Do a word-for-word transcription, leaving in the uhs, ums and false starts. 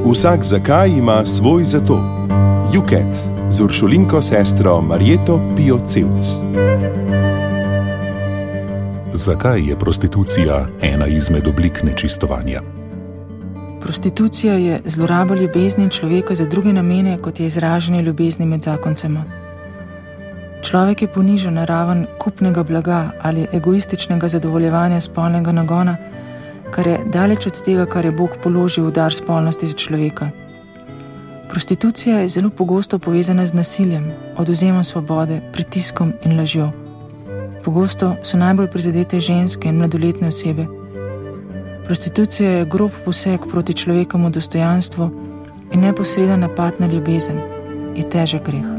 Vsak zakaj ima svoj zato. Juket z Uršulinko sestro Marjeto Pio-Cevc. Zakaj je prostitucija ena izmed oblik nečistovanja? Prostitucija je zloraba ljubezni človeka za druge namene, kot je izražanje ljubezni med zakoncema. Človek je ponižan na raven kupnega blaga ali egoističnega zadovoljevanja spolnega nagona, kar je daleč od tega, kar je Bog položil v dar spolnosti za človeka. Prostitucija je zelo pogosto povezana z nasiljem, odvzemom svobode, pritiskom in lažjo. Pogosto so najbolj prizadete ženske in mladoletne osebe. Prostitucija je grob poseg proti človekovemu dostojanstvu in neposreden napad na ljubezen, je težek greh.